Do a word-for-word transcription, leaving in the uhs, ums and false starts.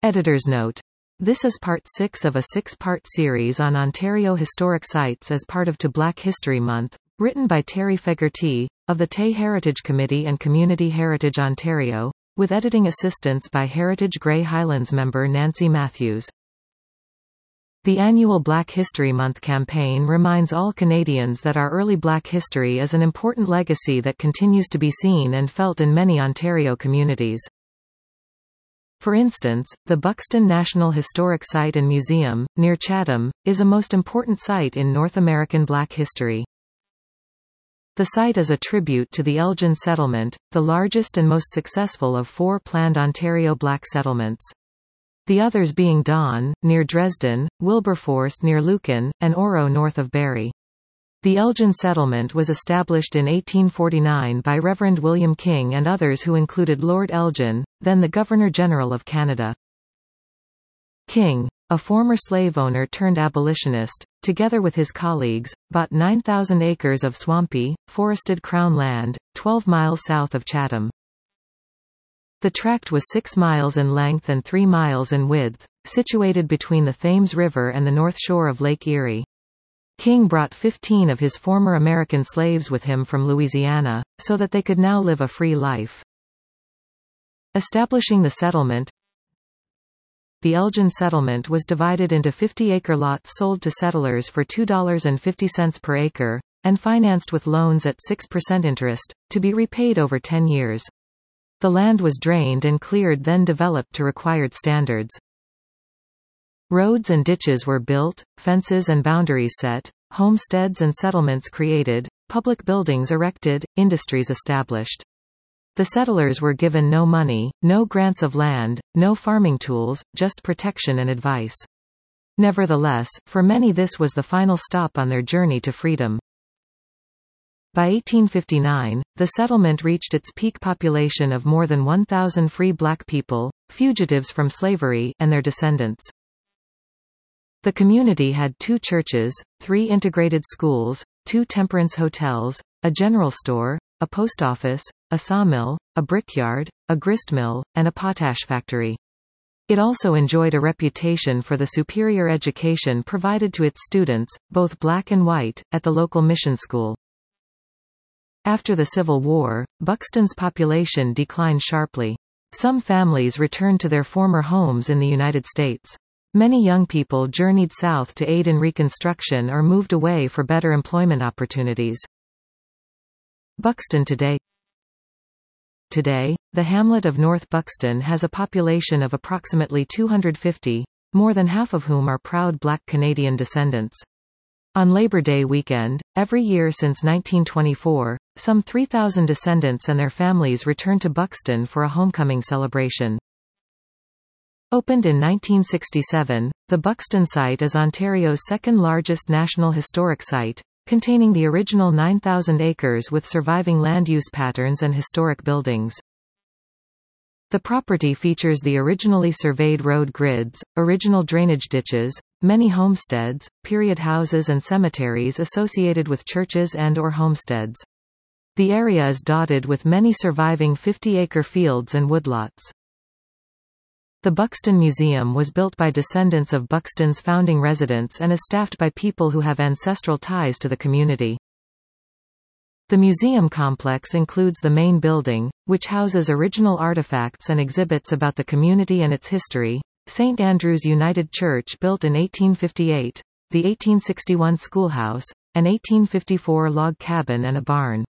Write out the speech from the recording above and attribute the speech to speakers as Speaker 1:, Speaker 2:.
Speaker 1: Editor's note. This is part six of a six-part series on Ontario historic sites as part of To Black History Month, written by Terry Fegerty, of the Tay Heritage Committee and Community Heritage Ontario, with editing assistance by Heritage Grey Highlands member Nancy Matthews. The annual Black History Month campaign reminds all Canadians that our early Black history is an important legacy that continues to be seen and felt in many Ontario communities. For instance, the Buxton National Historic Site and Museum, near Chatham, is a most important site in North American Black history. The site is a tribute to the Elgin settlement, the largest and most successful of four planned Ontario Black settlements. The others being Don, near Dresden, Wilberforce near Lucan, and Oro north of Barrie. The Elgin settlement was established in eighteen forty-nine by Reverend William King and others who included Lord Elgin, then the Governor-General of Canada. King, a former slave owner turned abolitionist, together with his colleagues, bought nine thousand acres of swampy, forested Crown land, twelve miles south of Chatham. The tract was six miles in length and three miles in width, situated between the Thames River and the north shore of Lake Erie. King brought fifteen of his former American slaves with him from Louisiana, so that they could now live a free life. Establishing the settlement, the Elgin settlement was divided into fifty-acre lots sold to settlers for two dollars and fifty cents per acre, and financed with loans at six percent interest, to be repaid over ten years. The land was drained and cleared, then developed to required standards. Roads and ditches were built, fences and boundaries set, homesteads and settlements created, public buildings erected, industries established. The settlers were given no money, no grants of land, no farming tools, just protection and advice. Nevertheless, for many this was the final stop on their journey to freedom. By eighteen fifty-nine, the settlement reached its peak population of more than one thousand free black people, fugitives from slavery, and their descendants. The community had two churches, three integrated schools, two temperance hotels, a general store, a post office, a sawmill, a brickyard, a gristmill, and a potash factory. It also enjoyed a reputation for the superior education provided to its students, both black and white, at the local mission school. After the Civil War, Buxton's population declined sharply. Some families returned to their former homes in the United States. Many young people journeyed south to aid in reconstruction or moved away for better employment opportunities. Buxton today. Today, the hamlet of North Buxton has a population of approximately two hundred fifty, more than half of whom are proud Black Canadian descendants. On Labor Day weekend, every year since nineteen twenty-four, some three thousand descendants and their families return to Buxton for a homecoming celebration. Opened in nineteen sixty-seven, the Buxton site is Ontario's second-largest national historic site, containing the original nine thousand acres with surviving land use patterns and historic buildings. The property features the originally surveyed road grids, original drainage ditches, many homesteads, period houses and cemeteries associated with churches and or homesteads. The area is dotted with many surviving fifty-acre fields and woodlots. The Buxton Museum was built by descendants of Buxton's founding residents and is staffed by people who have ancestral ties to the community. The museum complex includes the main building, which houses original artifacts and exhibits about the community and its history, Saint Andrew's United Church built in eighteen fifty-eight, the eighteen sixty-one schoolhouse, an eighteen fifty-four log cabin and a barn.